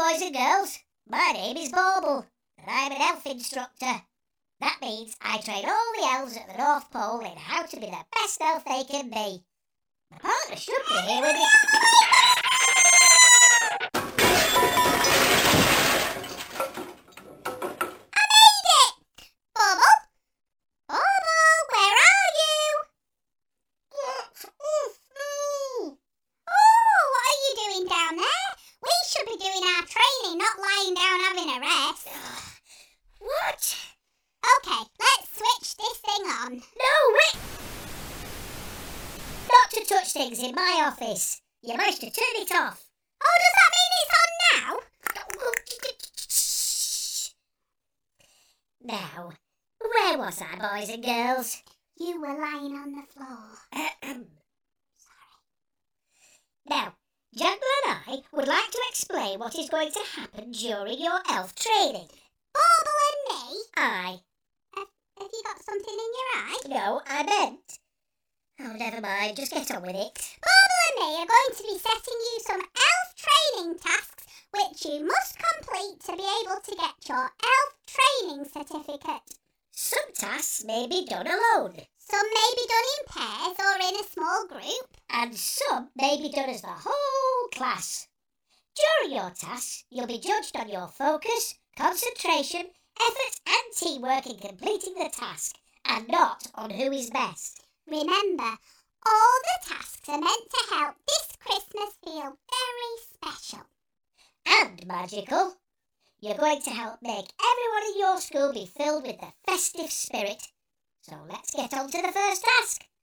boys and girls. My name is Bauble, and I'm an elf instructor. That means I train all the elves at the North Pole in how to be the best elf they can be. My partner should be here with me. I made it! Bauble? Bauble, where are you? It's me. Oh, what are you doing down there? We should be doing our training, not lying down having a rest. What? Okay, let's switch this thing on. No, wait! Not to touch things in my office. You managed to turn it off. Oh, does that mean it's on now? Now, where was I, boys and girls? You were lying on the floor. Now, Jungle and I would like to explain what is going to happen during your elf training. Bauble and me? Aye. Have you got something in your eye? No, I meant. Oh, never mind, just get on with it. Bauble and me are going to be setting you some elf training tasks which you must complete to be able to get your elf training certificate. Some tasks may be done alone, Some may be done in pairs or in a small group. and some may be done as the whole class. During your tasks, you'll be judged on your focus, concentration, effort and teamwork in completing the task, and not on who is best. Remember, all the tasks are meant to help this Christmas feel very special. And magical. You're going to help make everyone in your school be filled with the festive spirit. So let's get on to the first task.